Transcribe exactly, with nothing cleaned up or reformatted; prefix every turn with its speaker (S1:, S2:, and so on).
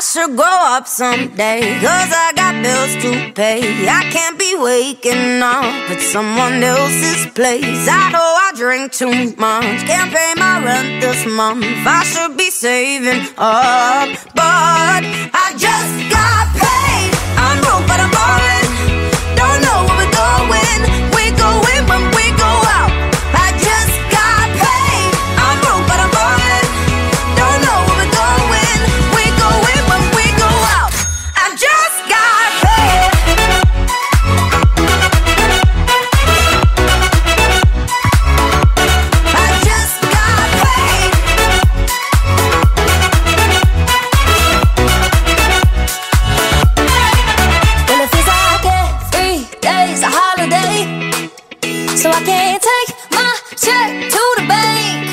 S1: should grow up someday, cause I got bills to pay. I can't be waking up at someone else's place. I know I drink too much, can't pay my rent this month. I should be saving up, but I just got paid. I'm broke but I'm ballin', don't know where we're going. We go in when we go out. I just got paid. I'm broke but I'm ballin', don't know where we're going. We go in when we go out. I just got paid. I just got paid.
S2: Well, it feels like every day's a holiday, so I can't take my check to the bank.